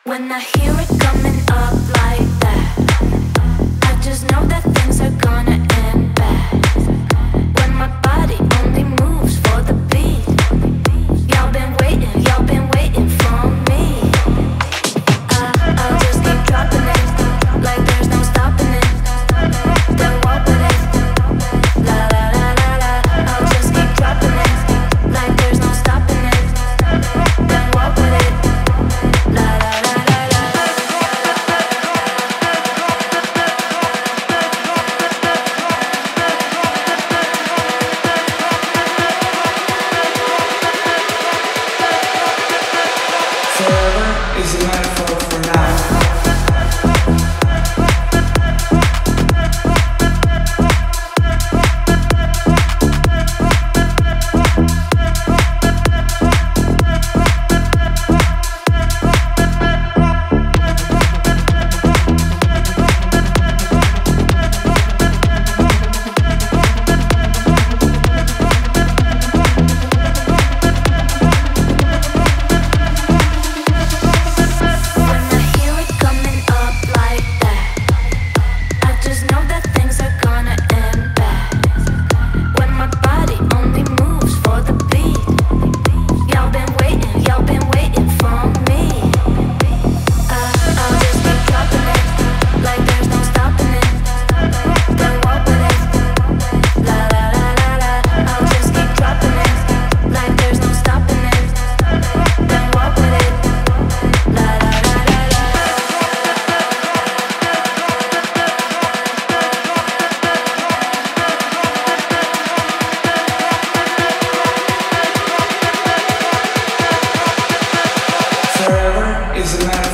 When I hear it coming up like that, I just know that things are gonna end bad. When my body only moves for the beat, y'all been waiting for me. I'll just keep dropping it, like there's no stopping it. Then walk with it, la la la la la. I'll just keep dropping it, like there's no stopping it. Then walk with it, la la la la la. Forever is a metaphor for now. Forever is a metaphor.